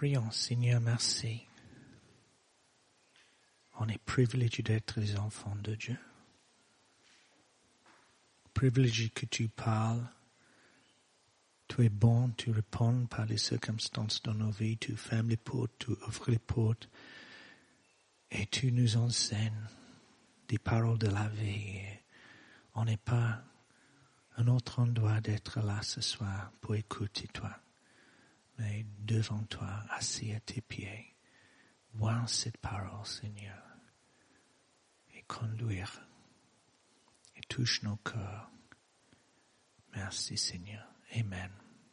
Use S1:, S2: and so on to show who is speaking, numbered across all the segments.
S1: prions, Seigneur, merci. On est privilégié d'être les enfants de Dieu. Privilégié que tu parles. Tu es bon, tu réponds par les circonstances dans nos vies, tu fermes les portes, tu ouvres les portes. Et tu nous enseignes des paroles de la vie. On n'est pas un autre endroit d'être là ce soir pour écouter toi. Mais devant toi, assis à tes pieds, voir cette parole, Seigneur, et conduire, et touche nos cœurs. Merci, Seigneur. Amen.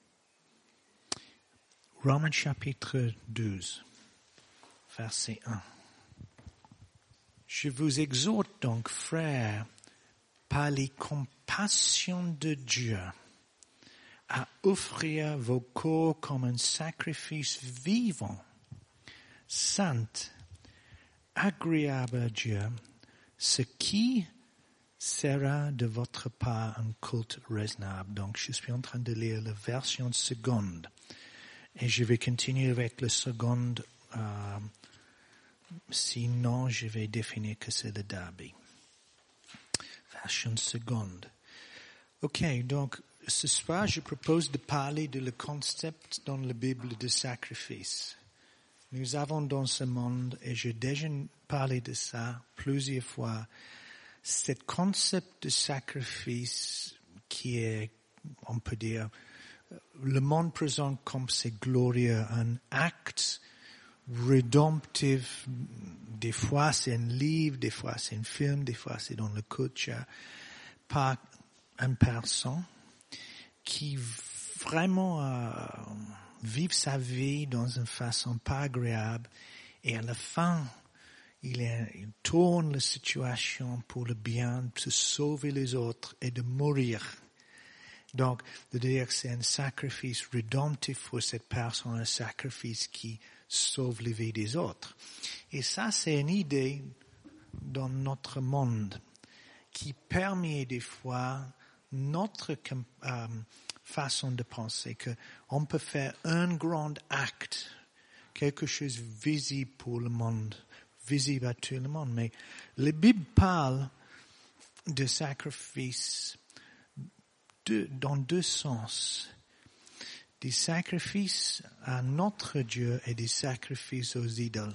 S1: Romains chapitre 12, verset 1. Je vous exhorte donc, frères, par les compassions de Dieu, à offrir vos corps comme un sacrifice vivant, saint, agréable à Dieu, ce qui sera de votre part un culte raisonnable. Donc, je suis en train de lire la version seconde. Et je vais continuer avec la seconde. Sinon, je vais définir que c'est le Darby. Version seconde. Ok, donc, ce soir, je propose de parler de le concept dans la Bible de sacrifice. Nous avons dans ce monde, et j'ai déjà parlé de ça plusieurs fois, cet concept de sacrifice qui est, on peut dire, le monde présente comme c'est glorieux, un acte rédemptif. Des fois c'est un livre, des fois c'est un film, des fois c'est dans le culture, par une personne qui vraiment vit sa vie dans une façon pas agréable et à la fin il tourne la situation pour le bien, pour se sauver les autres et de mourir. Donc, de dire que c'est un sacrifice rédemptif pour cette personne, un sacrifice qui sauve les vies des autres. Et ça, c'est une idée dans notre monde qui permet des fois notre façon de penser, qu'on peut faire un grand acte, quelque chose visible pour le monde, visible à tout le monde. Mais la Bible parle de sacrifice dans deux sens. Des sacrifices à notre Dieu et des sacrifices aux idoles.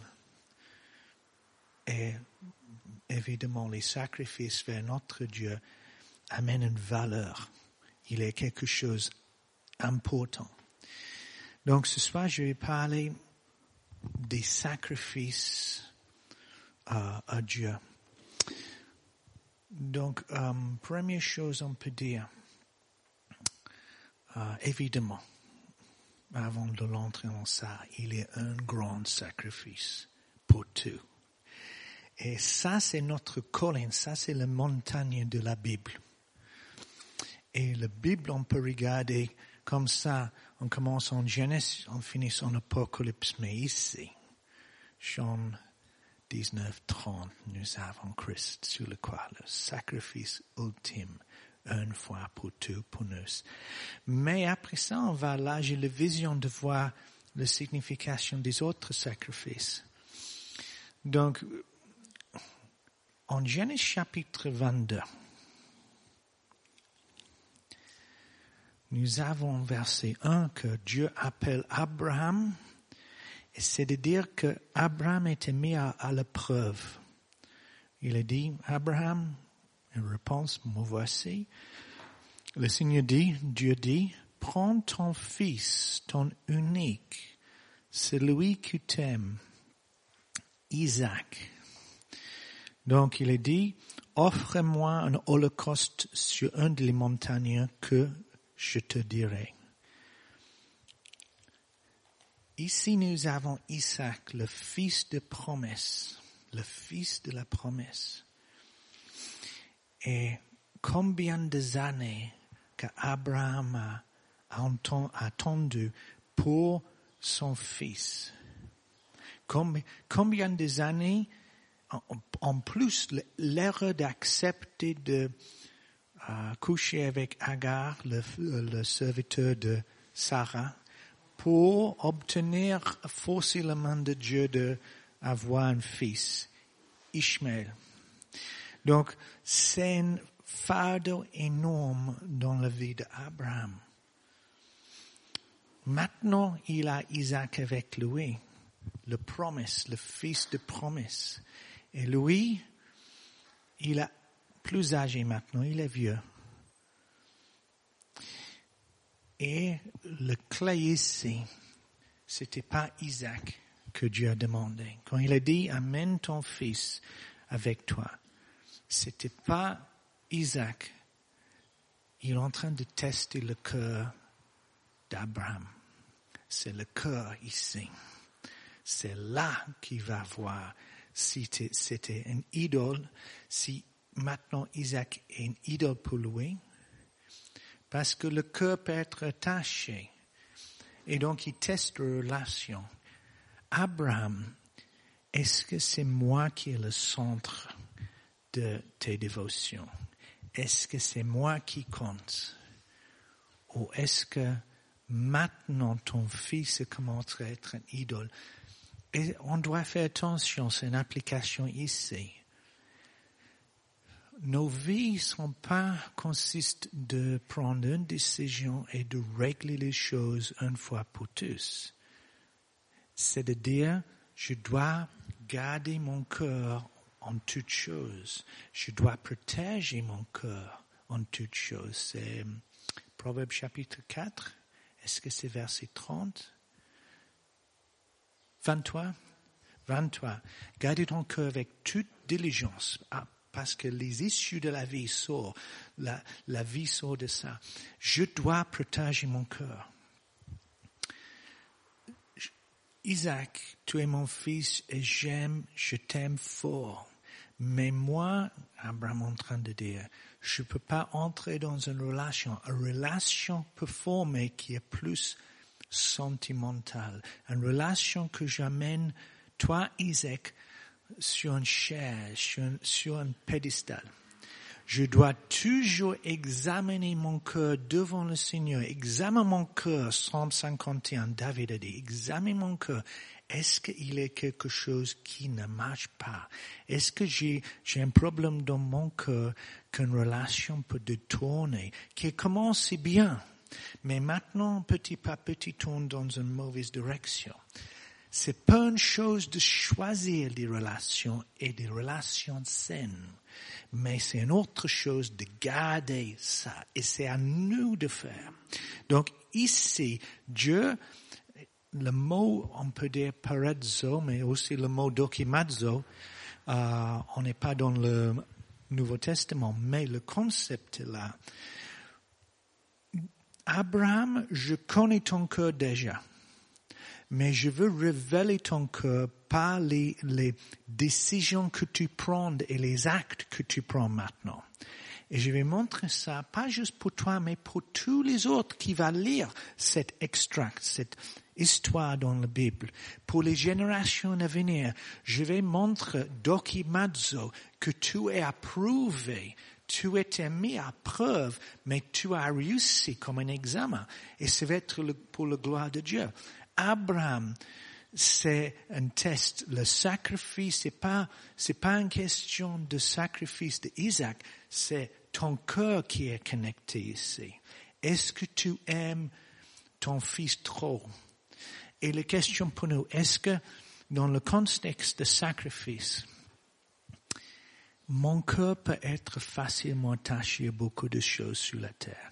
S1: Et évidemment, les sacrifices vers notre Dieu amènent une valeur. Il est quelque chose d'important. Donc ce soir, je vais parler des sacrifices à Dieu. Donc, première chose, on peut dire, évidemment, avant de l'entrer dans ça, il est un grand sacrifice pour tout. Et ça, c'est notre colline, ça, c'est la montagne de la Bible. Et la Bible, on peut regarder comme ça, on commence en Genèse, on finit en Apocalypse, mais ici, Jean 19:30, nous avons Christ sur le croix, le sacrifice ultime, une fois pour tout, pour nous. Mais après ça, on va là, j'ai la vision de voir la signification des autres sacrifices. Donc, en Genèse chapitre 22, nous avons verset 1 que Dieu appelle Abraham, et c'est de dire que Abraham était mis à l'épreuve. Il a dit, Abraham, une réponse, me voici. Le Seigneur dit, Dieu dit, prends ton fils, ton unique, celui que tu aimes, Isaac. Donc il a dit, offre-moi un holocauste sur un des montagnes que je te dirai. Ici nous avons Isaac, le fils de promesse, le fils de la promesse. Et combien d'années qu'Abraham a attendu pour son fils? Combien d'années, en plus, l'erreur d'accepter de coucher avec Agar, le serviteur de Sarah, pour obtenir, forcer la main de Dieu d'avoir un fils, Ishmaël. Donc, c'est un fardeau énorme dans la vie d'Abraham. Maintenant, il a Isaac avec lui, le promesse, le fils de promesse. Et lui, il est plus âgé maintenant, il est vieux. Et le clé ici, c'était pas Isaac que Dieu a demandé. Quand il a dit, amène ton fils avec toi, c'était pas Isaac. Il est en train de tester le cœur d'Abraham. C'est le cœur ici. C'est là qu'il va voir si c'était une idole, si maintenant Isaac est une idole pour lui. Parce que le cœur peut être attaché. Et donc, il teste la relation. Abraham, est-ce que c'est moi qui est le centre de tes dévotions? Est-ce que c'est moi qui compte? Ou est-ce que maintenant ton fils commence à être une idole? Et on doit faire attention, c'est une application ici. Nos vies consistent de prendre une décision et de régler les choses une fois pour tous. C'est-à-dire, je dois garder mon cœur en toutes choses. Je dois protéger mon cœur en toutes choses. C'est Proverbe chapitre 4. Est-ce que c'est verset 30? 23. Gardez ton cœur avec toute diligence. Parce que les issues de la vie sortent, la vie sort de ça. Je dois protéger mon cœur. Isaac, tu es mon fils et je t'aime fort. Mais moi, Abraham est en train de dire, je ne peux pas entrer dans une relation peut former qui est plus sentimentale. Une relation que j'amène, toi, Isaac, sur une chaise, sur un pédestal. Je dois toujours examiner mon cœur devant le Seigneur. Examine mon cœur, Psaume 51, David a dit, examine mon cœur. Est-ce qu'il y a quelque chose qui ne marche pas? Est-ce que j'ai un problème dans mon cœur qu'une relation peut détourner, qui commence bien, mais maintenant, petit à petit, tourne dans une mauvaise direction? C'est pas une chose de choisir des relations et des relations saines, mais c'est une autre chose de garder ça, et c'est à nous de faire. Donc ici, Dieu, le mot, on peut dire parazzo, mais aussi le mot dokimazo, on n'est pas dans le Nouveau Testament, mais le concept est là. Abraham, je connais ton cœur déjà. Mais je veux révéler ton cœur par les décisions que tu prends et les actes que tu prends maintenant. Et je vais montrer ça, pas juste pour toi, mais pour tous les autres qui vont lire cet extract, cette histoire dans la Bible. Pour les générations à venir, je vais montrer, dokimazo, que tu es approuvé, tu étais mis à preuve, mais tu as réussi comme un examen. Et ça va être pour la gloire de Dieu. Abraham, c'est un test. Le sacrifice, c'est pas une question de sacrifice d'Isaac, c'est ton cœur qui est connecté ici. Est-ce que tu aimes ton fils trop? Et la question pour nous, est-ce que dans le contexte de sacrifice, mon cœur peut être facilement attaché à beaucoup de choses sur la terre?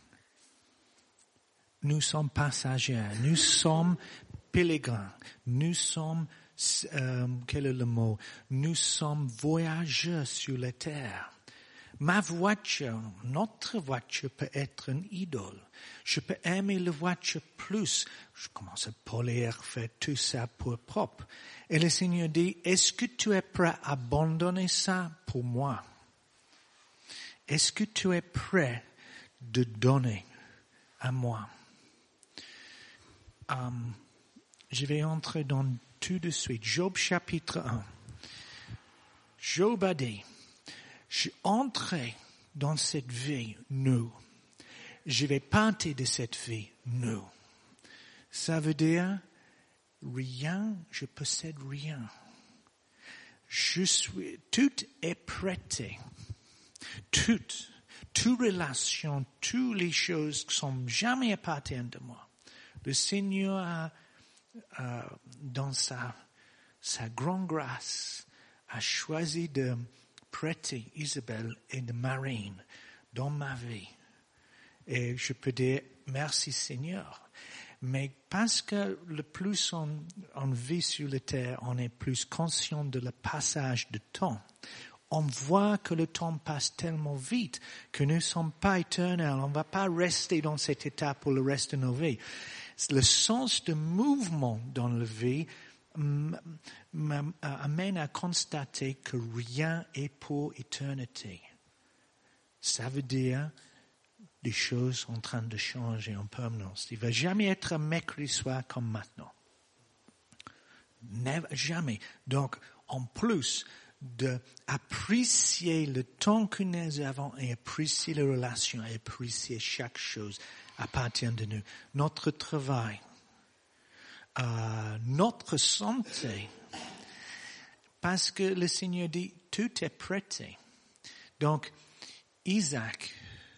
S1: Nous sommes passagers, nous sommes pèlerins, nous sommes, quel est le mot? Nous sommes voyageurs sur la terre. Ma voiture, notre voiture peut être une idole. Je peux aimer la voiture plus. Je commence à polir, faire tout ça pour propre. Et le Seigneur dit, est-ce que tu es prêt à abandonner ça pour moi? Est-ce que tu es prêt de donner à moi? Je vais entrer dans tout de suite. Job chapitre 1. Job a dit, je entrais dans cette vie nue. Je vais peinter de cette vie nue. Ça veut dire rien, je possède rien. Tout est prêté. Toute relation, toutes les choses qui sont jamais appartiennent de moi. Le Seigneur dans sa grande grâce, a choisi de prêter Isabelle et de Marine dans ma vie. Et je peux dire merci Seigneur. Mais parce que le plus on vit sur la terre, on est plus conscient de le passage de temps. On voit que le temps passe tellement vite que nous ne sommes pas éternels. On ne va pas rester dans cet état pour le reste de nos vies. Le sens de mouvement dans la vie m'amène à constater que rien est pour éternité. Ça veut dire des choses en train de changer en permanence. Il ne va jamais être un mercredi soir comme maintenant. Jamais. Donc, en plus d'apprécier le temps que nous avons et apprécier les relations et apprécier chaque chose appartient de nous. Notre travail, notre santé, parce que le Seigneur dit tout est prêté. Donc, Isaac,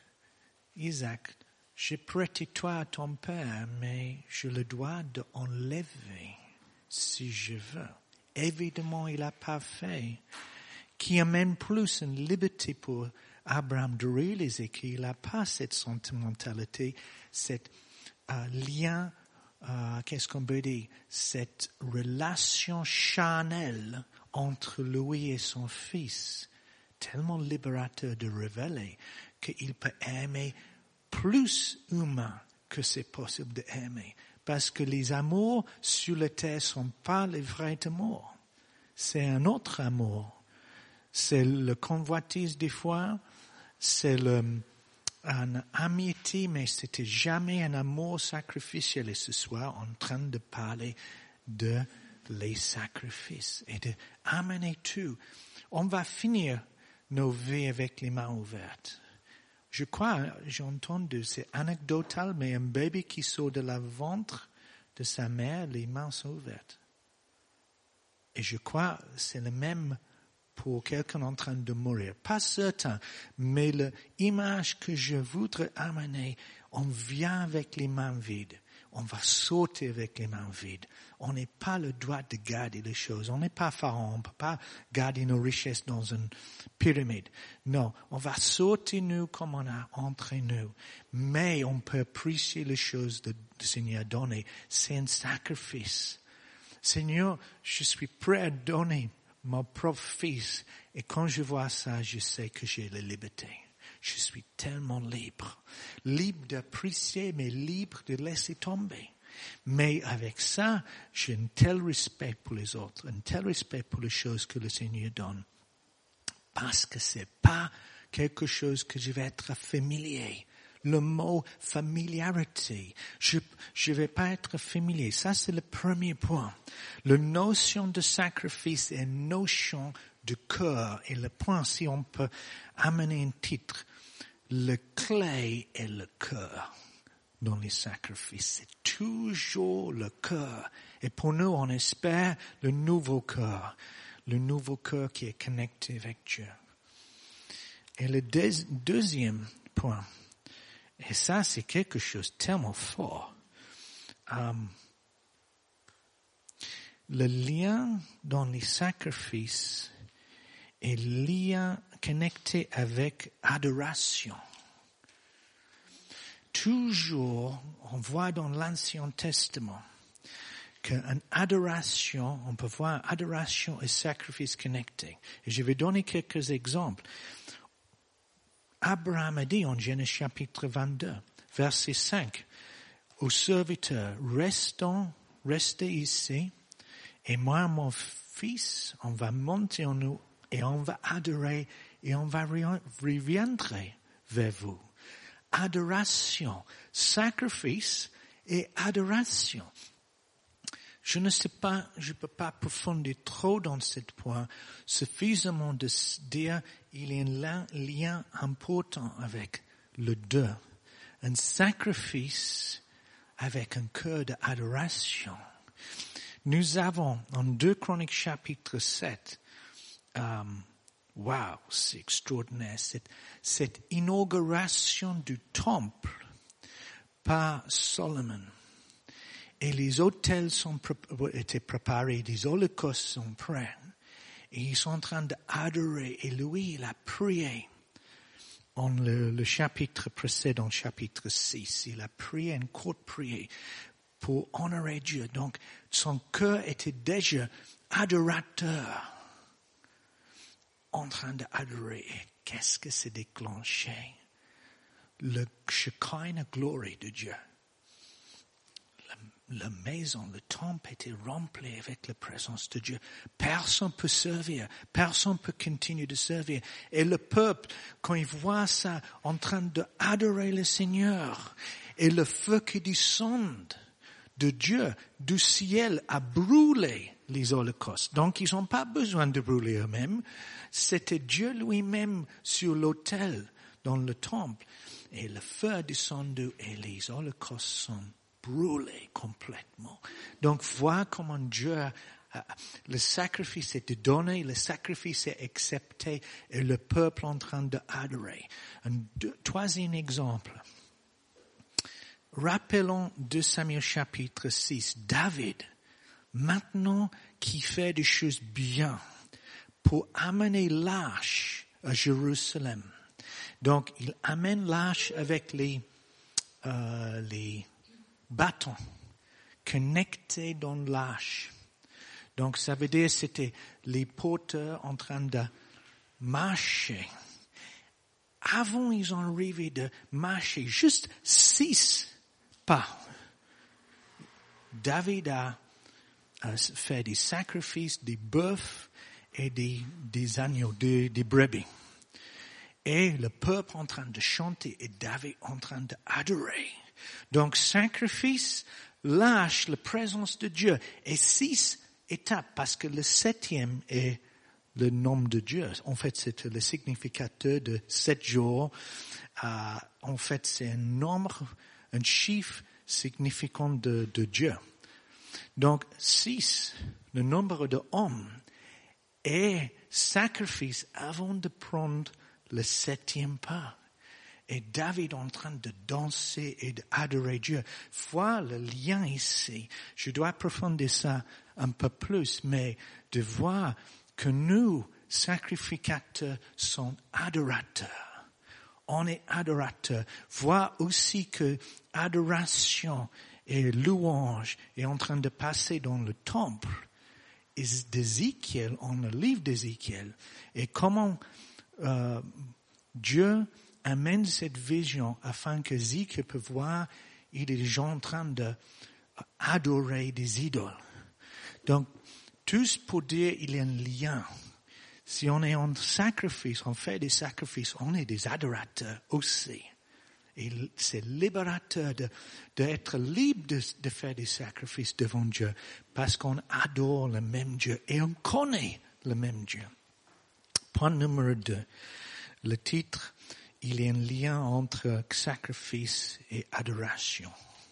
S1: j'ai prêté toi à ton père, mais je le dois d'enlever si je veux. Évidemment, il n'a pas fait. Qui amène plus une liberté pour Abraham de réaliser qu'il n'a pas cette sentimentalité, cet lien, qu'est-ce qu'on peut dire, cette relation charnelle entre lui et son fils, tellement libérateur de révéler qu'il peut aimer plus humain que c'est possible d'aimer. Parce que les amours sur la terre ne sont pas les vrais amours. C'est un autre amour. C'est le convoitise des fois, c'est un amitié, mais c'était jamais un amour sacrificiel. Et ce soir, on est en train de parler de les sacrifices et de amener tout. On va finir nos vies avec les mains ouvertes. Je crois, j'ai entendu, c'est anecdotal, mais un bébé qui sort de la ventre de sa mère, les mains sont ouvertes. Et je crois, c'est le même pour quelqu'un en train de mourir. Pas certain, mais l'image que je voudrais amener, on vient avec les mains vides. On va sauter avec les mains vides. On n'est pas le droit de garder les choses. On n'est pas pharaon. On ne peut pas garder nos richesses dans une pyramide. Non, on va sauter nous comme on a entré nous. Mais on peut apprécier les choses que le Seigneur a données. C'est un sacrifice. Seigneur, je suis prêt à donner mon propre fils. Et quand je vois ça, je sais que j'ai la liberté. Je suis tellement libre. Libre d'apprécier, mais libre de laisser tomber. Mais avec ça, j'ai un tel respect pour les autres, un tel respect pour les choses que le Seigneur donne. Parce que c'est pas quelque chose que je vais être familier. Le mot familiarité. Je vais pas être familier. Ça, c'est le premier point. La notion de sacrifice est une notion de cœur. Et le point, si on peut amener un titre, le clé est le cœur dans les sacrifices. C'est toujours le cœur. Et pour nous, on espère le nouveau cœur qui est connecté avec Dieu. Et le deuxième point, et ça c'est quelque chose de tellement fort, le lien dans les sacrifices est lien connecté avec adoration. Toujours, on voit dans l'Ancien Testament qu'une adoration, on peut voir adoration et sacrifice connectés. Et je vais donner quelques exemples. Abraham a dit en Genèse chapitre 22, verset 5, aux serviteurs, restez ici, et moi, mon fils, on va monter en nous, et on va adorer, et on va reviendra vers vous. Adoration, sacrifice et adoration. Je ne sais pas, je ne peux pas approfondir trop dans ce point, suffisamment de dire il y a un lien important avec le deux. Un sacrifice avec un cœur d'adoration. Nous avons, en 2 Chroniques chapitre 7, c'est extraordinaire, cette inauguration du temple par Salomon. Et les autels étaient préparés, les holocaustes sont prêts. Et ils sont en train d'adorer. Et lui, il a prié. En le chapitre précédent, chapitre 6, il a prié une courte prière pour honorer Dieu. Donc, son cœur était déjà adorateur, en train d'adorer. Et qu'est-ce que c'est déclenché? Le Shekinah glory de Dieu. La maison, le temple était rempli avec la présence de Dieu. Personne peut servir. Personne peut continuer de servir. Et le peuple, quand il voit ça, en train d'adorer le Seigneur, et le feu qui descend de Dieu, du ciel, a brûlé les holocaustes. Donc, ils n'ont pas besoin de brûler eux-mêmes. C'était Dieu lui-même sur l'autel, dans le temple. Et le feu a descendu et les holocaustes sont brûlés complètement. Donc, vois comment Dieu, le sacrifice est donné, le sacrifice est accepté et le peuple en train d'adorer. Un troisième exemple. Rappelons 2 Samuel chapitre 6. David, maintenant qui fait des choses bien pour amener l'arche à Jérusalem. Donc, il amène l'arche avec les bâtons connectés dans l'arche. Donc, ça veut dire c'était les porteurs en train de marcher. Avant, ils ont arrivé de marcher juste 6 pas. David a fait des sacrifices, des bœufs et des agneaux, des brebis. Et le peuple en train de chanter et David en train d'adorer. Donc, sacrifice, lâche la présence de Dieu. Et 6 étapes, parce que le 7e est le nom de Dieu. En fait, c'est le significateur de 7 jours. En fait, c'est un nombre, un chiffre signifiant de Dieu. Donc, 6, le nombre d'hommes, et sacrifice avant de prendre le 7e pas. Et David en train de danser et d'adorer Dieu. Vois le lien ici. Je dois approfondir ça un peu plus, mais de voir que nous, sacrificateurs, sommes adorateurs. On est adorateurs. Vois aussi que adoration et louange est en train de passer dans le temple d'Ézéchiel, en le livre d'Ézéchiel. Et comment Dieu amène cette vision afin que Ézéchiel peut voir, il y a des gens en train d'adorer des idoles. Donc, tous pour dire il y a un lien. Si on est en sacrifice, on fait des sacrifices, on est des adorateurs aussi. Et c'est libérateur d'être libre de faire des sacrifices devant Dieu parce qu'on adore le même Dieu et on connaît le même Dieu. Point numéro 2. Le titre, il y a un lien entre sacrifice et adoration.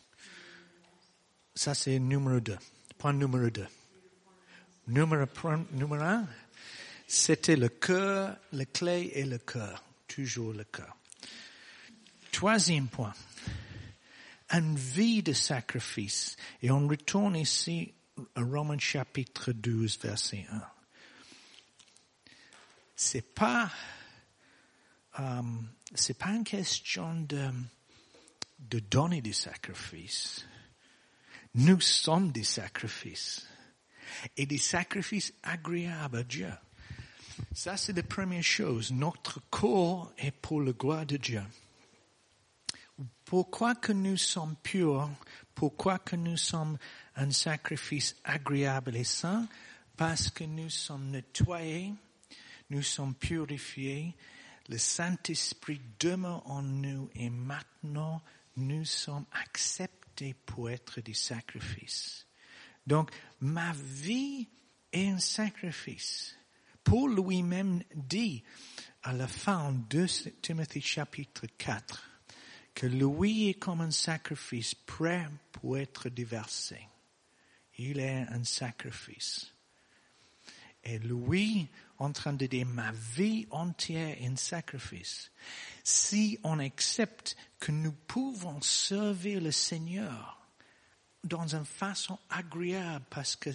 S1: Ça, c'est numéro 2. Point numéro 2. Numéro 1, c'était le cœur, la clé et le cœur. Toujours le cœur. Troisième point. Une vie de sacrifice. Et on retourne ici à Romains chapitre 12, verset 1. C'est pas une question de donner des sacrifices. Nous sommes des sacrifices. Et des sacrifices agréables à Dieu. Ça, c'est la première chose. Notre corps est pour la gloire de Dieu. Pourquoi que nous sommes purs? Pourquoi que nous sommes un sacrifice agréable et saint? Parce que nous sommes nettoyés, nous sommes purifiés, le Saint-Esprit demeure en nous et maintenant nous sommes acceptés pour être des sacrifices. Donc, ma vie est un sacrifice. Paul lui-même dit à la fin de 2 Timothée chapitre 4 que lui est comme un sacrifice prêt pour être déversé. Il est un sacrifice. Et lui, en train de dire, ma vie entière est un sacrifice. Si on accepte que nous pouvons servir le Seigneur dans une façon agréable, parce que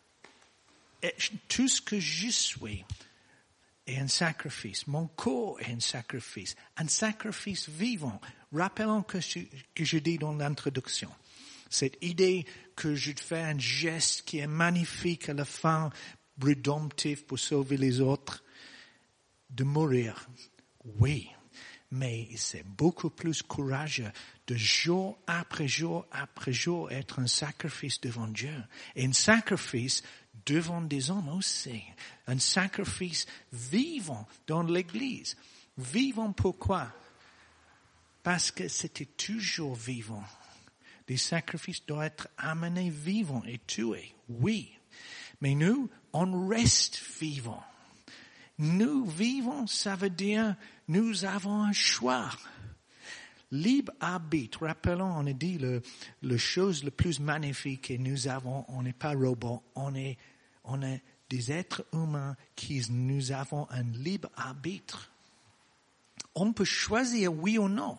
S1: tout ce que je suis est un sacrifice. Mon corps est un sacrifice vivant. Rappelons que je dis dans l'introduction. Cette idée que je fais un geste qui est magnifique à la fin, rédemptif pour sauver les autres, de mourir. Oui, mais c'est beaucoup plus courageux de jour après jour après jour être un sacrifice devant Dieu. Et un sacrifice devant des hommes aussi. Un sacrifice vivant dans l'Église. Vivant pourquoi? Parce que c'était toujours vivant. Les sacrifices doivent être amenés vivants et tués. Oui. Mais nous, on reste vivants. Nous vivons, ça veut dire nous avons un choix. Libre arbitre. Rappelons, on a dit le chose le plus magnifique et nous avons, on n'est pas robots, on est des êtres humains qui nous avons un libre arbitre. On peut choisir oui ou non.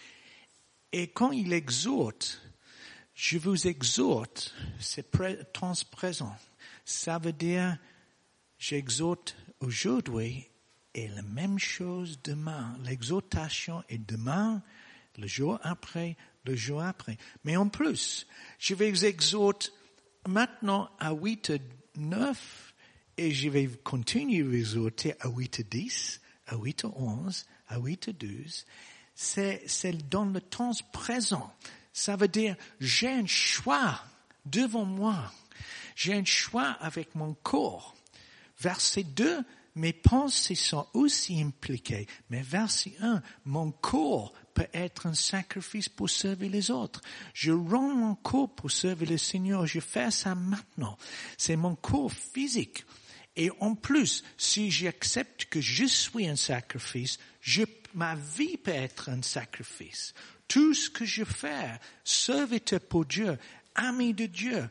S1: Et quand il exhorte, je vous exhorte, c'est temps présent. Ça veut dire, j'exhorte aujourd'hui et la même chose demain. L'exhortation est demain, le jour après. Mais en plus, je vais vous exhorter maintenant à 8h09 et je vais continuer à vous exhorter à 8h10, à 8h11, à 8h12. C'est dans le temps présent. Ça veut dire, j'ai un choix devant moi. J'ai un choix avec mon corps. Verset 2, mes pensées sont aussi impliquées. Mais verset 1, mon corps peut être un sacrifice pour servir les autres. Je rends mon corps pour servir le Seigneur. Je fais ça maintenant. C'est mon corps physique. Et en plus, si j'accepte que je suis un sacrifice, ma vie peut être un sacrifice. Tout ce que je fais, serviteur pour Dieu, ami de Dieu,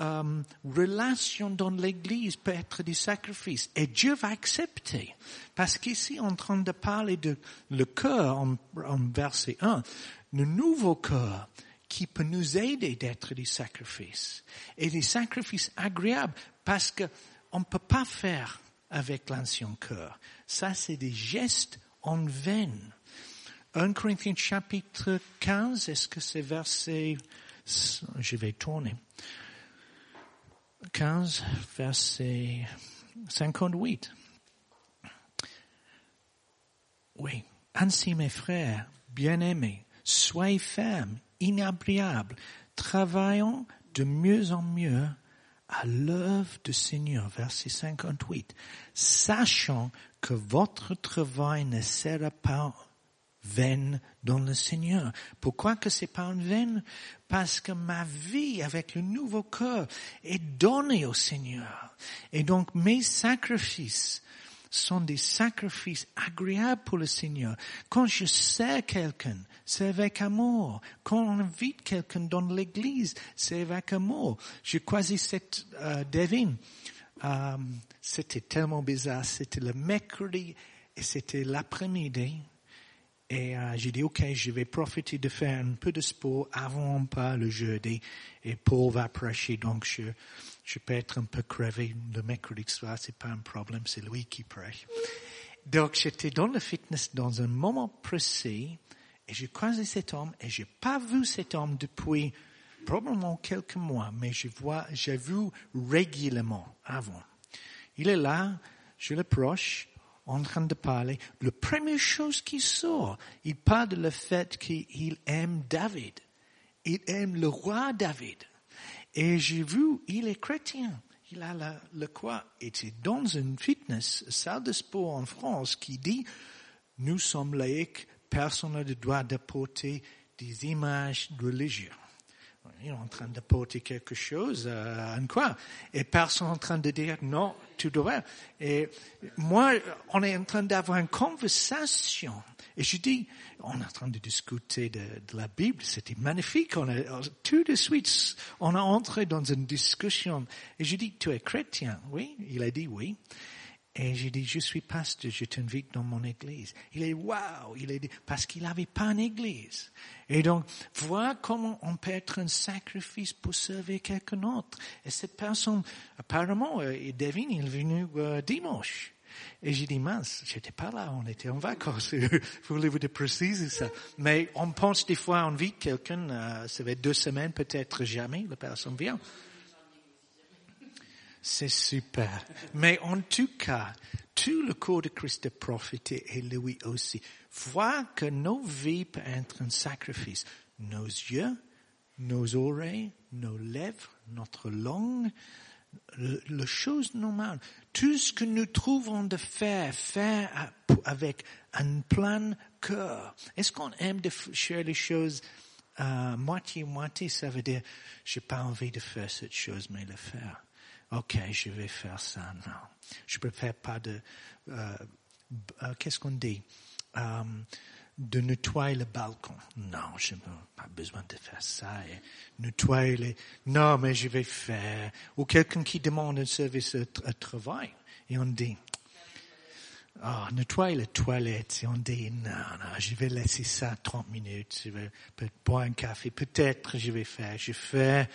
S1: relation dans l'Église peut être des sacrifices. Et Dieu va accepter. Parce qu'ici, on est en train de parler de le cœur en verset 1, le nouveau cœur qui peut nous aider d'être des sacrifices. Et des sacrifices agréables parce que on ne peut pas faire avec l'ancien cœur. Ça, c'est des gestes en vain. 1 Corinthiens chapitre 15, est-ce que c'est verset... Je vais tourner. 15, verset 58. Oui. Ainsi, mes frères, bien-aimés, soyez fermes, inébranlables, travaillant de mieux en mieux à l'œuvre du Seigneur, verset 58, sachant que votre travail ne sera pas vain dans le Seigneur. Pourquoi que c'est pas en vain? Parce que ma vie avec le nouveau cœur est donnée au Seigneur. Et donc mes sacrifices sont des sacrifices agréables pour le Seigneur. Quand je sers quelqu'un, c'est avec amour. Quand on invite quelqu'un dans l'église, c'est avec amour. J'ai croisé cette devine. C'était tellement bizarre. C'était le mercredi et c'était l'après-midi. Et j'ai dit, OK, je vais profiter de faire un peu de sport avant pas le jeudi. Et Paul va prêcher, donc je peux être un peu crevé le mercredi soir, c'est pas un problème, c'est lui qui prêche. Donc j'étais dans le fitness dans un moment précis, et j'ai croisé cet homme, et j'ai pas vu cet homme depuis probablement quelques mois, mais j'ai vu régulièrement avant. Il est là, je l'approche, en train de parler, la première chose qui sort, il parle de le fait qu'il aime David. Il aime le roi David. Et j'ai vu, il est chrétien. Il a le quoi? Et c'est dans une fitness, salle de sport en France qui dit, nous sommes laïcs, personne n'a le droit de porter des images religieuses. Il est en train de porter quelque chose, quoi? Et personne est en train de dire, non, tout d'horreur. Et moi, on est en train d'avoir une conversation. Et je dis, on est en train de discuter de la Bible. C'était magnifique. Tout de suite, on a entré dans une discussion. Et je dis, tu es chrétien? Oui. Il a dit oui. Et j'ai dit, je suis pasteur, je t'invite dans mon église. Il est waouh, il a dit, parce qu'il n'avait pas une église. Et donc, voilà comment on peut être un sacrifice pour servir quelqu'un d'autre. Et cette personne, apparemment, Devin, il est venu dimanche. Et j'ai dit, mince, j'étais pas là, on était en vacances. Voulez-vous préciser ça? Mais on pense des fois, on invite quelqu'un, ça va être 2 semaines, peut-être jamais, la personne vient. C'est super. Mais en tout cas, tout le corps de Christ est prophété et lui aussi. Voir que nos vies peuvent être un sacrifice. Nos yeux, nos oreilles, nos lèvres, notre langue, les choses normales. Tout ce que nous trouvons de faire avec un plein cœur. Est-ce qu'on aime de faire les choses moitié-moitié? Ça veut dire, j'ai pas envie de faire cette chose, mais le faire. Ok, je vais faire ça. Non, je préfère pas de. Qu'est-ce qu'on dit? De nettoyer le balcon. Non, je n'ai pas besoin de faire ça. Et nettoyer les. Non, mais je vais faire. Ou quelqu'un qui demande un service à travail et on dit. Nettoyer les toilettes et on dit non, je vais laisser ça 30 minutes. Je vais boire un café. Peut-être je vais faire. Je fais.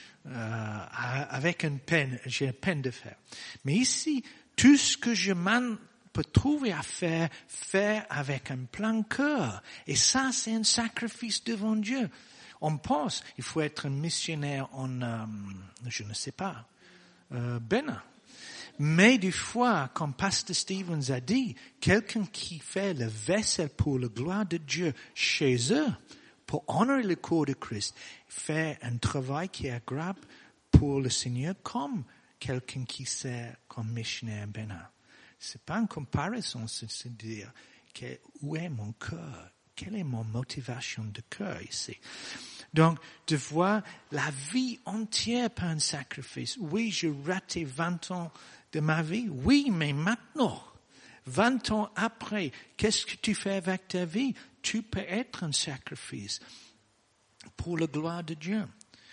S1: Avec une peine, j'ai une peine de faire. Mais ici, tout ce que je peux trouver à faire avec un plein cœur. Et ça, c'est un sacrifice devant Dieu. On pense, il faut être un missionnaire je ne sais pas, Bénin. Mais des fois, comme Pasteur Stevens a dit, quelqu'un qui fait le vaisselle pour la gloire de Dieu chez eux, pour honorer le corps de Christ, faire un travail qui est agréable pour le Seigneur comme quelqu'un qui sert comme missionnaire Bénin. C'est pas une comparaison, c'est dire où est mon cœur, quelle est mon motivation de cœur ici. Donc, de voir la vie entière par un sacrifice. Oui, j'ai raté 20 ans de ma vie. Oui, mais maintenant, 20 ans après, qu'est-ce que tu fais avec ta vie? Tu peux être un sacrifice pour la gloire de Dieu.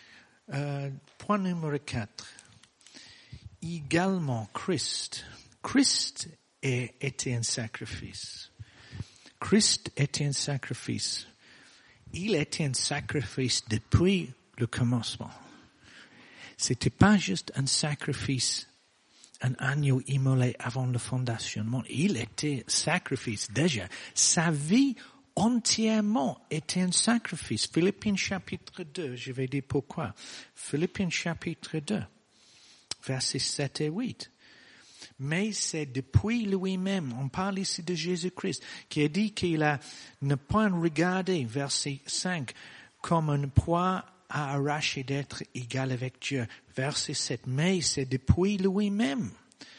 S1: Point numéro 4. Également, Christ. Christ était un sacrifice. Christ était un sacrifice. Il était un sacrifice depuis le commencement. C'était pas juste un sacrifice, un agneau immolé avant la fondation du monde. Il était sacrifice déjà. Sa vie entièrement était un sacrifice. Philippiens chapitre 2, je vais dire pourquoi. Philippiens chapitre 2, versets 7 et 8. Mais c'est depuis lui-même, on parle ici de Jésus-Christ, qui a dit qu'il a ne pas regardé, verset 5, comme une proie à arracher d'être égal avec Dieu. Verset 7, mais c'est depuis lui-même.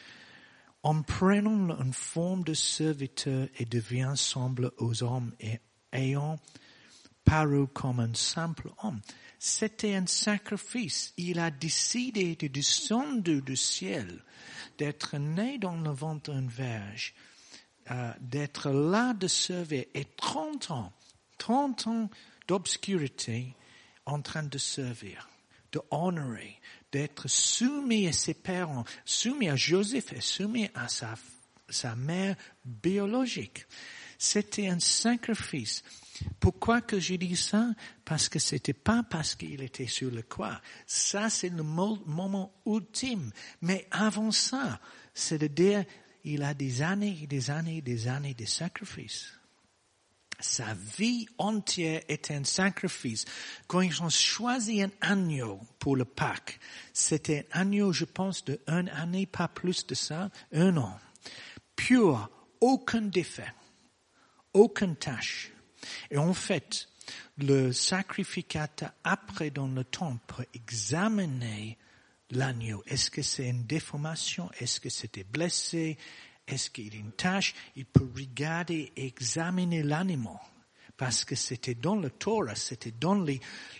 S1: En prenant une forme de serviteur et devient semblable aux hommes et ayant paru comme un simple homme. C'était un sacrifice. Il a décidé de descendre du ciel, d'être né dans le ventre d'une vierge, d'être là de servir. Et 30 ans d'obscurité en train de servir, de honorer, d'être soumis à ses parents, soumis à Joseph et soumis à sa mère biologique. C'était un sacrifice. Pourquoi que je dis ça? Parce que c'était pas parce qu'il était sur le croix. Ça, c'est le moment ultime. Mais avant ça, c'est-à-dire, il a des années et des années et des années de sacrifice. Sa vie entière était un sacrifice. Quand ils ont choisi un agneau pour le Pâques, c'était un agneau, je pense, de 1 année, pas plus de ça, 1 an. Pur, aucun défait, aucune tâche. Et en fait, le sacrificateur, après dans le temple, examinait l'agneau. Est-ce que c'est une déformation? Est-ce que c'était blessé? Est-ce qu'il y a une tache? Il peut regarder et examiner l'animal. parce que c'était dans le Torah, c'était dans les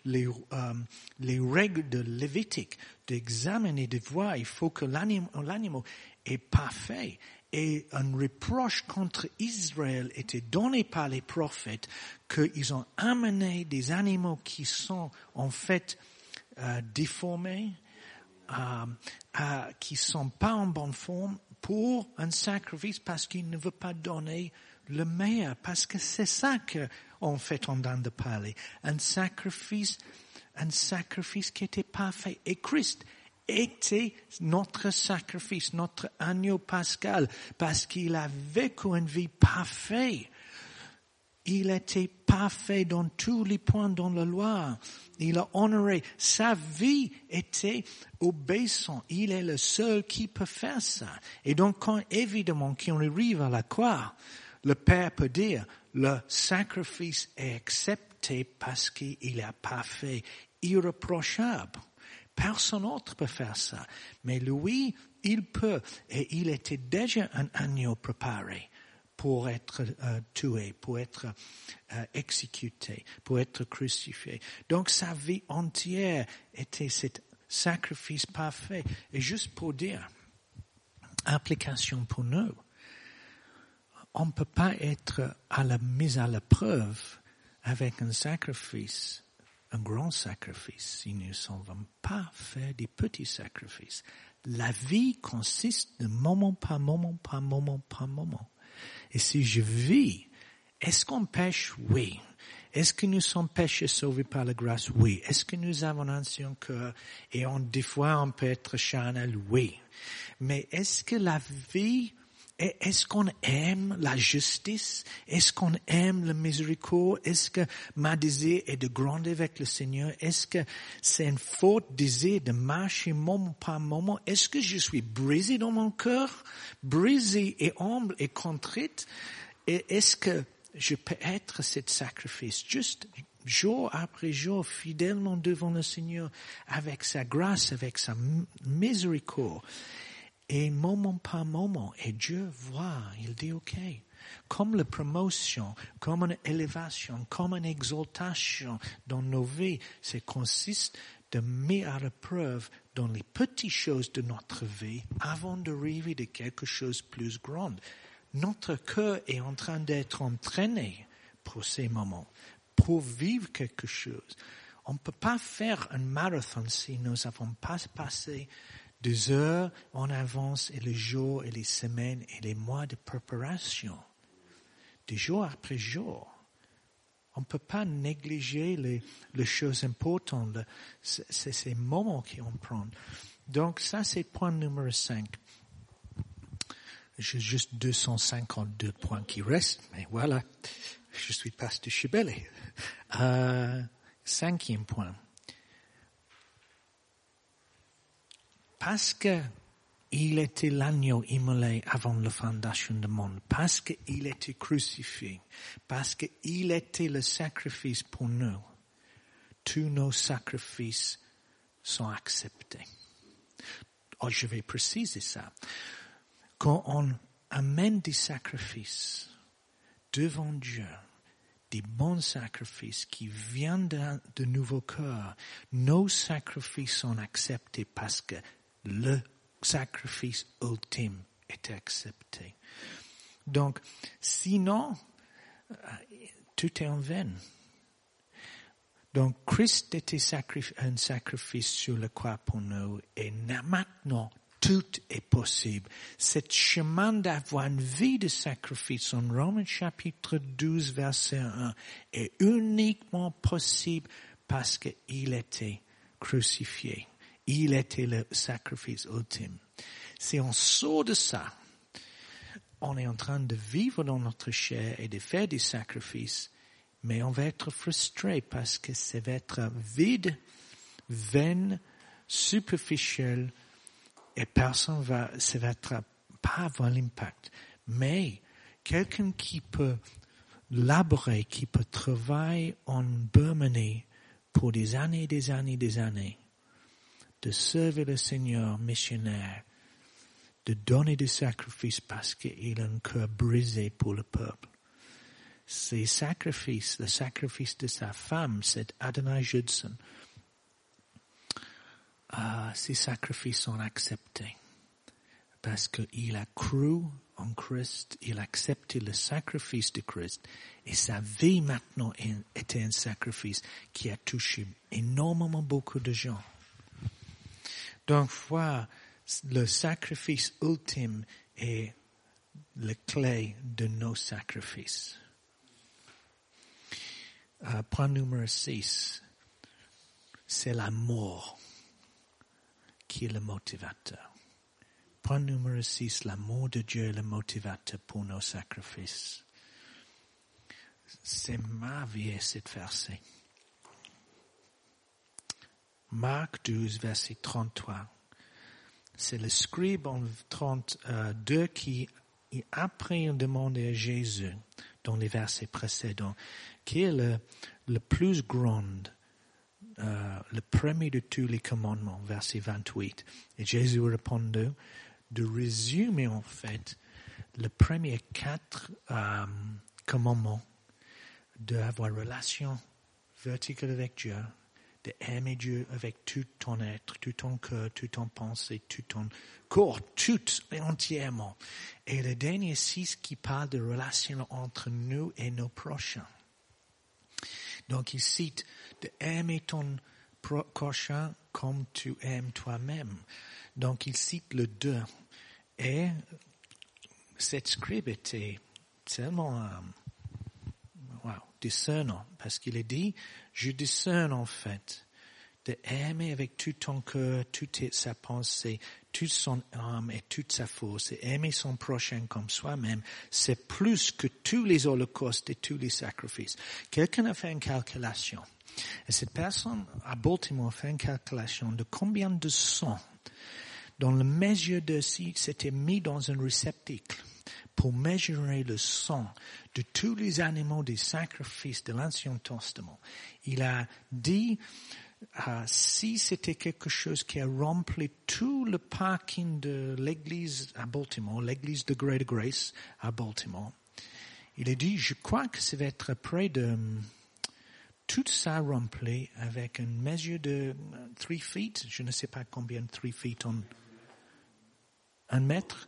S1: règles de Lévitique, d'examiner, de voir, il faut que l'animal est parfait. Et un reproche contre Israël était donné par les prophètes qu'ils ont amené des animaux qui sont en fait déformés, qui sont pas en bonne forme pour un sacrifice parce qu'ils ne veulent pas donner le meilleur, parce que c'est ça que en fait on donne de parler, un sacrifice qui était parfait. Et Christ était notre sacrifice, notre agneau pascal, parce qu'il a vécu une vie parfaite. Il était parfait dans tous les points dans la loi. Il a honoré. Sa vie était obéissante. Il est le seul qui peut faire ça. Et donc, quand on arrive à la croix, le Père peut dire, le sacrifice est accepté parce qu'il est parfait, irréprochable. Personne d'autre peut faire ça. Mais lui, il peut. Et il était déjà un agneau préparé pour être tué, pour être exécuté, pour être crucifié. Donc sa vie entière était cet sacrifice parfait. Et juste pour dire, application pour nous, on ne peut pas être mise à la preuve avec un sacrifice, un grand sacrifice, si nous ne savons pas faire des petits sacrifices. La vie consiste de moment par moment, par moment, par moment. Et si je vis, est-ce qu'on pêche? Oui. Est-ce que nous sommes péchés sauvés par la grâce? Oui. Est-ce que nous avons un ancien cœur et des fois on peut être charnel? Oui. Mais est-ce que la vie, est-ce qu'on aime la justice? Est-ce qu'on aime la miséricorde? Est-ce que ma désir est de grandir avec le Seigneur? Est-ce que c'est un fort désir de marcher moment par moment? Est-ce que je suis brisé dans mon cœur? Brisé et humble et contrite? Et est-ce que je peux être cet sacrifice juste jour après jour, fidèlement devant le Seigneur, avec sa grâce, avec sa miséricorde? Et moment par moment, et Dieu voit, il dit ok, comme la promotion, comme une élévation, comme une exaltation dans nos vies, ça consiste de mettre à l'épreuve dans les petites choses de notre vie avant d'arriver à quelque chose de plus grand. Notre cœur est en train d'être entraîné pour ces moments, pour vivre quelque chose. On ne peut pas faire un marathon si nous n'avons pas passé 2 heures en avance et les jours et les semaines et les mois de préparation, de jour après jour. On ne peut pas négliger les choses importantes, ces moments qu'on prend. Donc ça, c'est point numéro 5. J'ai juste 252 points qui restent, mais voilà, je suis pasteur Chibelé. 5e point. Parce que il était l'agneau immolé avant la fondation du monde, parce qu'il était crucifié, parce qu'il était le sacrifice pour nous, tous nos sacrifices sont acceptés. Oh, je vais préciser ça. Quand on amène des sacrifices devant Dieu, des bons sacrifices qui viennent de nouveaux cœurs, nos sacrifices sont acceptés parce que le sacrifice ultime est accepté. Donc, sinon, tout est en vain. Donc, Christ était un sacrifice sur la croix pour nous et maintenant, tout est possible. Cet chemin d'avoir une vie de sacrifice en Romains chapitre 12, verset 1 est uniquement possible parce qu'il était crucifié. Il était le sacrifice ultime. Si on sort de ça, on est en train de vivre dans notre chair et de faire des sacrifices, mais on va être frustré parce que ça va être vide, vain, superficiel, et ça va être pas avoir l'impact. Mais quelqu'un qui peut laborer, qui peut travailler en Birmanie pour des années, des années, des années, de servir le Seigneur missionnaire, de donner des sacrifices parce qu'il a un cœur brisé pour le peuple. ses sacrifices, le sacrifice de sa femme, cet Adonai Judson, ces sacrifices sont acceptés. Parce qu'il a cru en Christ, il a accepté le sacrifice de Christ, et sa vie maintenant était un sacrifice qui a touché énormément beaucoup de gens. Donc, voilà, le sacrifice ultime est la clé de nos sacrifices. Point numéro 6, c'est l'amour qui est le motivateur. Point numéro 6, l'amour de Dieu est le motivateur pour nos sacrifices. C'est merveilleux cette verset. Marc 12, verset 33. C'est le scribe en 32 qui, après, a demandé à Jésus, dans les versets précédents, qui est le plus grand, le premier de tous les commandements, verset 28. Et Jésus répondit de résumer en fait les premiers 4 commandements, d'avoir une relation verticale avec Dieu, d'aimer Dieu avec tout ton être, tout ton cœur, toute ton pensée, tout ton corps, tout et entièrement. Et le dernier 6 qui parle de relation entre nous et nos prochains. Donc il cite d'aimer ton prochain comme tu aimes toi-même. Donc il cite le 2. Et cette scribe était tellement discernant, parce qu'il a dit, je discerne en fait d'aimer avec tout ton cœur, toute sa pensée, toute son âme et toute sa force, et aimer son prochain comme soi-même, c'est plus que tous les holocaustes et tous les sacrifices. Quelqu'un a fait une calculation, et cette personne à Baltimore a fait une calculation de combien de sang dans le mesure de si c'était mis dans un réceptacle pour mesurer le sang de tous les animaux des sacrifices de l'Ancien Testament. Il a dit, si c'était quelque chose qui a rempli tout le parking de l'église à Baltimore, l'église de Great Grace à Baltimore, il a dit, je crois que ça va être près de tout ça rempli avec une mesure de 3 feet, je ne sais pas combien 3 feet en 1 mètre,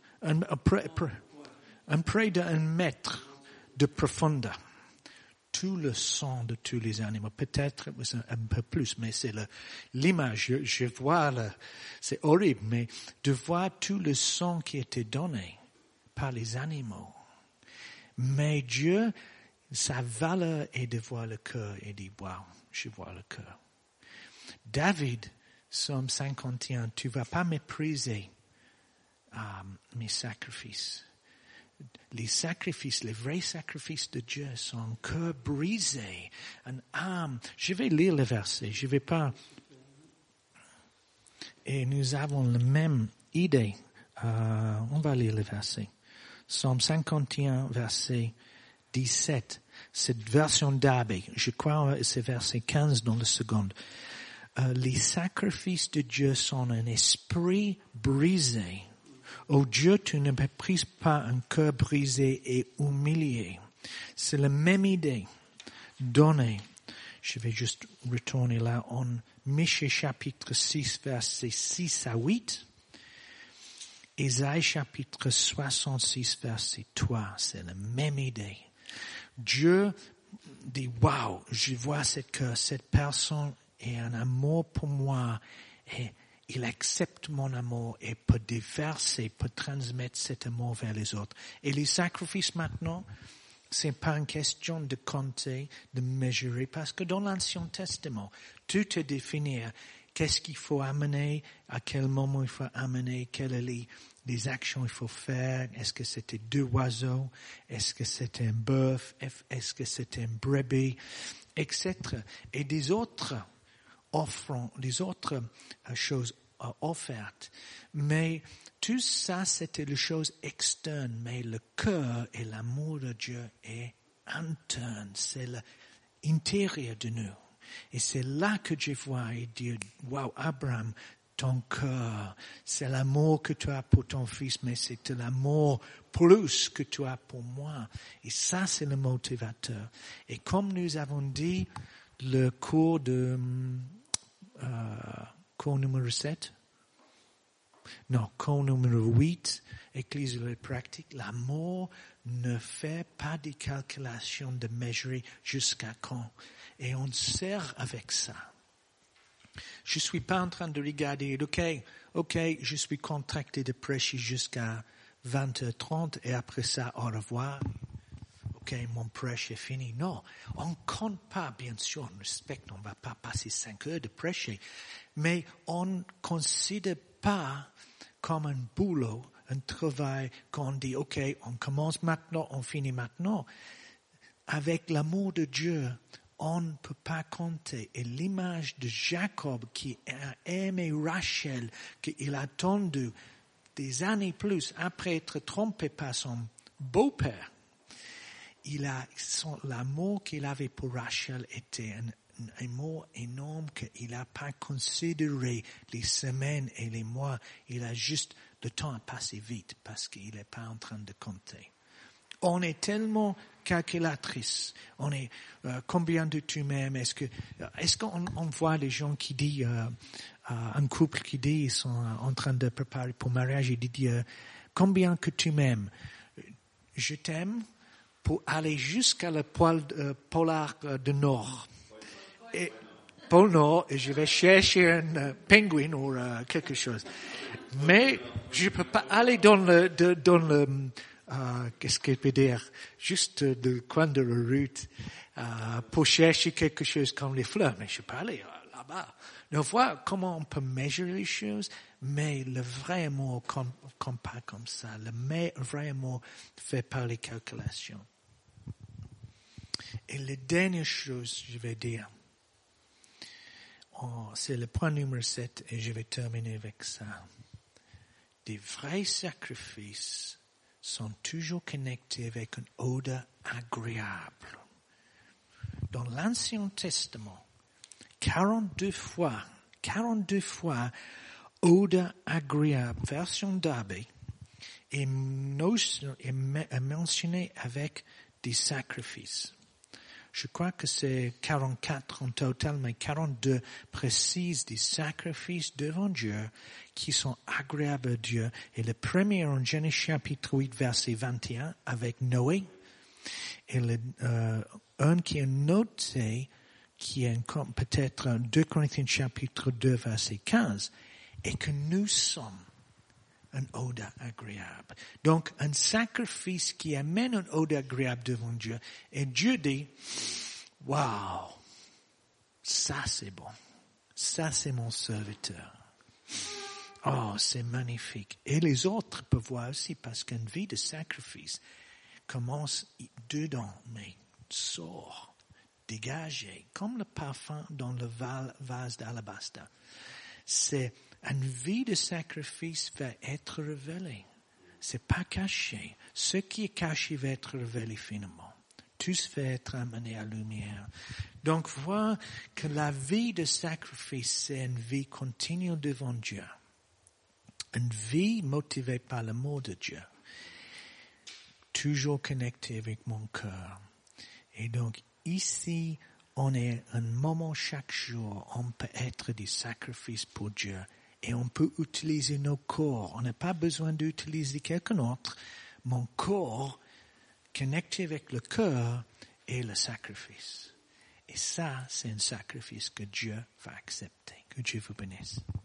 S1: près d'1 mètre de profondeur. Tout le sang de tous les animaux. Peut-être un peu plus, mais c'est l'image. Je vois, c'est horrible, mais de voir tout le sang qui était donné par les animaux. Mais Dieu, sa valeur est de voir le cœur et dit, wow, je vois le cœur. David, Psaume 51, tu vas pas mépriser mes sacrifices. Les sacrifices, les vrais sacrifices de Dieu sont un cœur brisé, une âme. Je vais lire le verset, je vais pas. Et nous avons la même idée. On va lire le verset. Psaume 51, verset 17. Cette version d'Abbé, je crois que c'est verset 15 dans le second. Les sacrifices de Dieu sont un esprit brisé. Oh Dieu, tu ne méprises pas un cœur brisé et humilié. C'est la même idée donnée. Je vais juste retourner là en Michée chapitre 6, versets 6 à 8. Ésaïe chapitre 66, verset 3. C'est la même idée. Dieu dit, wow, je vois cette personne a un amour pour moi et il accepte mon amour et peut déverser, peut transmettre cet amour vers les autres. Et les sacrifices maintenant, c'est pas une question de compter, de mesurer, parce que dans l'Ancien Testament, tout est défini. Qu'est-ce qu'il faut amener, à quel moment il faut amener, quelles sont les actions qu'il faut faire, est-ce que c'était 2 oiseaux, est-ce que c'était un bœuf, est-ce que c'était un brebis, etc. Et des autres offrant les autres choses offertes. Mais tout ça, c'était les choses externes. Mais le cœur et l'amour de Dieu est interne. C'est l'intérieur de nous. Et c'est là que je vois et dire, wow, Abraham, ton cœur. C'est l'amour que tu as pour ton fils, mais c'est l'amour plus que tu as pour moi. Et ça, c'est le motivateur. Et comme nous avons dit, le cours numéro 7, non, cours numéro 8, ecclésiologie pratique, l'amour ne fait pas des calculations de mesurer jusqu'à quand. Et on sert avec ça. Je suis pas en train de regarder, ok, je suis contracté de prêcher jusqu'à 20h30 et après ça, au revoir. Ok, mon prêche est fini. Non, on compte pas, bien sûr, on respecte, on va pas passer 5 heures de prêcher, mais on considère pas comme un boulot, un travail qu'on dit, ok, on commence maintenant, on finit maintenant. Avec l'amour de Dieu, on ne peut pas compter. Et l'image de Jacob qui a aimé Rachel, qu'il a attendu des années plus après être trompé par son beau-père, l'amour qu'il avait pour Rachel était un amour énorme qu'il n'a pas considéré les semaines et les mois. Il a juste, le temps a passé vite parce qu'il n'est pas en train de compter. On est tellement calculatrice. On est, combien de tu m'aimes? Est-ce qu'on voit les gens qui disent, un couple qui dit, ils sont en train de préparer pour mariage, ils disent, combien que tu m'aimes? Je t'aime pour aller jusqu'à le pôle polar du Nord. Et, pôle Nord, et je vais chercher un pingouin ou quelque chose. Mais je peux pas aller dans le qu'est-ce qu'il peut dire? Juste le coin de la route, pour chercher quelque chose comme les fleurs. Mais je peux aller là-bas. On voit comment on peut mesurer les choses, mais le vrai amour compte pas comme ça. Le vrai amour fait pas les calculations. Et la dernière chose, je vais dire, c'est le point numéro 7 et je vais terminer avec ça. Des vrais sacrifices sont toujours connectés avec une odeur agréable. Dans l'Ancien Testament, 42 fois, odeur agréable, version Darby, est mentionné avec des sacrifices. Je crois que c'est 44 en total, mais 42 précisent des sacrifices devant Dieu qui sont agréables à Dieu. Et le premier en Genèse chapitre 8, verset 21, avec Noé. Et un qui est noté, qui est peut-être 2 Corinthiens chapitre 2, verset 15, et que nous sommes une odeur agréable. Donc, un sacrifice qui amène une odeur agréable devant Dieu. Et Dieu dit, waouh, ça c'est bon. Ça c'est mon serviteur. Oh, c'est magnifique. Et les autres peuvent voir aussi parce qu'une vie de sacrifice commence dedans, mais sort, dégagé, comme le parfum dans le vase d'alabastre. C'est une vie de sacrifice va être révélée. C'est pas caché. Ce qui est caché va être révélé finalement. Tout va être amené à la lumière. Donc, voir que la vie de sacrifice, c'est une vie continue devant Dieu. Une vie motivée par l'amour de Dieu. Toujours connectée avec mon cœur. Et donc, ici, on est un moment chaque jour, on peut être des sacrifices pour Dieu. Et on peut utiliser nos corps. On n'a pas besoin d'utiliser quelqu'un d'autre. Mon corps, connecté avec le cœur, est le sacrifice. Et ça, c'est un sacrifice que Dieu va accepter. Que Dieu vous bénisse.